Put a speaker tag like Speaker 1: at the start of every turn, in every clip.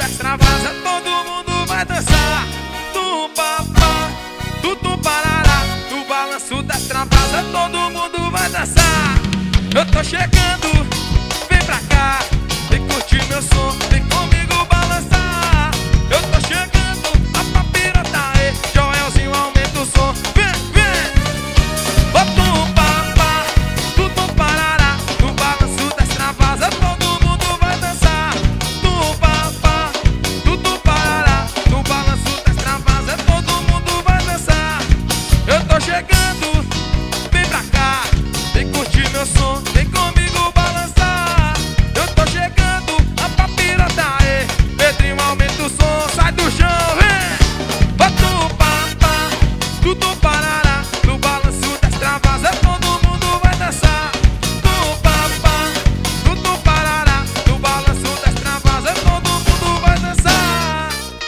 Speaker 1: da extravasa, todo mundo vai dançar. Tum papá, tum parará. No balanço da extravasa, todo mundo vai dançar. Eu tô chegando, vem pra cá, vem curtir meu som, vem comigo balançar. Eu tô chegando, a papira tá aí, Joelzinho aumenta o som. Vem, vem! Ô tum papá, tum parará. No balanço da extravasa, todo mundo vai dançar. Tum papá, tum parará. No balanço da extravasa, todo mundo vai dançar. Eu tô chegando, vem pra cá, vem curtir meu som, vem comigo balançar. Eu tô chegando, a papira tá aí, Pedrinho aumenta o som, sai do chão, vem! Ô tum papá, tum parará. No balanço da extravasa, todo mundo vai dançar. Tum papá, tum parará. No balanço da extravasa, todo mundo vai dançar.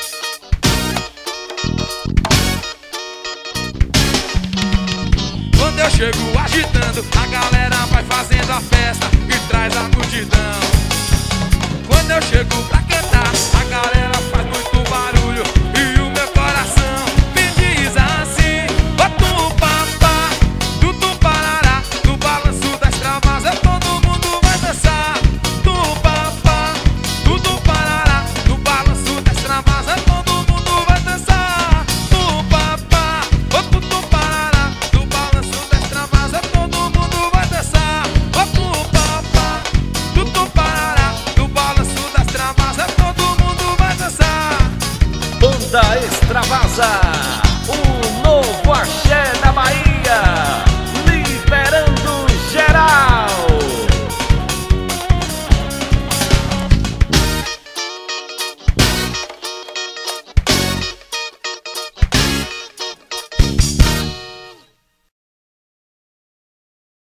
Speaker 1: Quando eu chego agitando, a galera vai fazendo a festa e traz a multidão. Quando eu chego pra cantar, a galera faz muito barulho e o meu coração me diz assim: ô tum papá, tum parará. No balanço da extravasa, todo mundo vai dançar. Tum papá, tum parará. No balanço da extravasa, todo mundo vai dançar. Tum papá, tum parará. No balanço da extravasa, todo mundo vai dançar. Ô tum papá, tum parará. No balanço da extravasa, todo mundo vai dançar.
Speaker 2: Banda Extravasa.